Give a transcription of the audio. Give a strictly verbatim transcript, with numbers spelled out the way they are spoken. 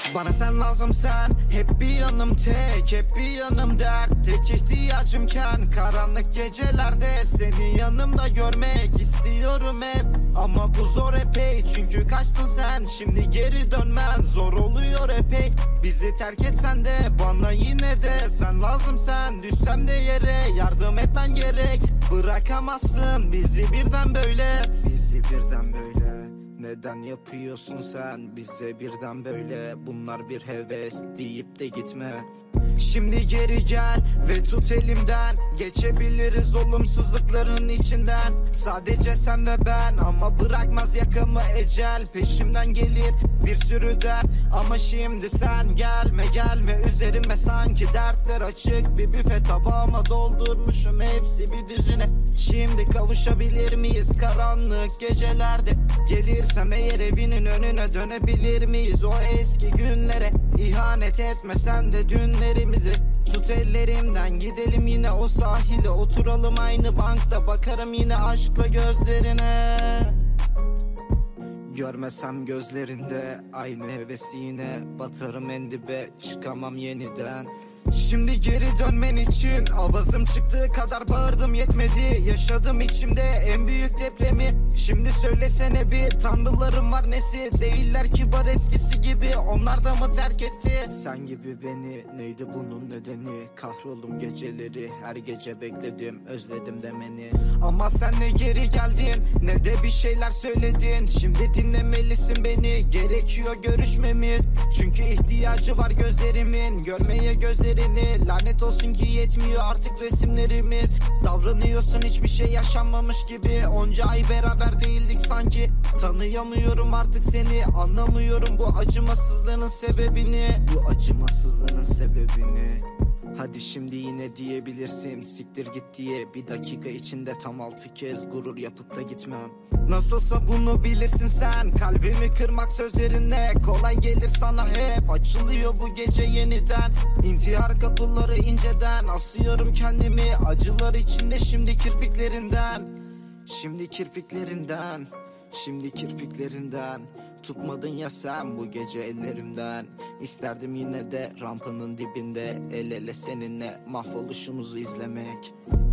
Bana sen lazım sen, hep bir yanım tek, hep bir yanım dert. Tek ihtiyacımken karanlık gecelerde seni yanımda görmek istiyorum hep. Ama bu zor epey, çünkü kaçtın sen, şimdi geri dönmen zor oluyor epey. Bizi terk etsen de bana yine de sen lazım sen. Düşsem de yere yardım etmen gerek. Bırakamazsın bizi birden böyle, bizi birden böyle. Neden yapıyorsun sen bize birden böyle? Bunlar bir heves deyip de gitme. Şimdi geri gel ve tut elimden. Geçebiliriz olumsuzlukların içinden. Sadece sen ve ben, ama bırakmaz yakamı ecel. Peşimden gelir bir sürü dert, ama şimdi sen gelme gelme üzerime. Sanki dertler açık bir büfe, tabağıma doldurmuşum hepsi bir düzine. Şimdi kavuşabilir miyiz karanlık gecelerde? Gelirsem eğer evinin önüne dönebilir miyiz o eski günlere? İhanet etmesen de dünlerimizi. Tut ellerimden gidelim yine o sahile, oturalım aynı bankta, bakarım yine aşkla gözlerine. Görmesem gözlerinde aynı hevesi, yine batarım en dibe, çıkamam yeniden. Şimdi geri dönmen için avazım çıktığı kadar bağırdım, yetmedi. Yaşadım içimde en büyük depremi. Şimdi söylesene bir, tanrılarım var nesi? Değiller kibar eskisi gibi, onlar da mı terk etti? Sen gibi beni, neydi bunun nedeni? Kahroldum geceleri, her gece bekledim, özledim demeni. Ama sen ne geri geldin ne de bir şeyler söyledin. Şimdi dinlemelisin beni, gerekiyor görüşmemiz. Çünkü ihtiyacı var gözlerimin, görmeye gözlerini. Lanet olsun ki yetmiyor artık resimlerimiz. Davranıyorsun hiçbir şey yaşanmamış gibi. Onca ay beraber değildik sanki. Tanıyamıyorum artık seni, anlamıyorum bu acımasızlığın sebebini. Bu acımasızlığın sebebini. Hadi şimdi yine diyebilirsin siktir git diye. Bir dakika içinde tam altı kez gurur yapıp da gitmem. Nasılsa bunu bilirsin sen, kalbimi kırmak sözlerinle kolay gelir sana hep. Açılıyor bu gece yeniden intihar kapıları inceden. Asıyorum kendimi acılar içinde şimdi kirpiklerinden. Şimdi kirpiklerinden. Şimdi kirpiklerinden. Tutmadın ya sen bu gece ellerimden. İsterdim yine de rampanın dibinde el ele seninle mahvoluşumuzu izlemek.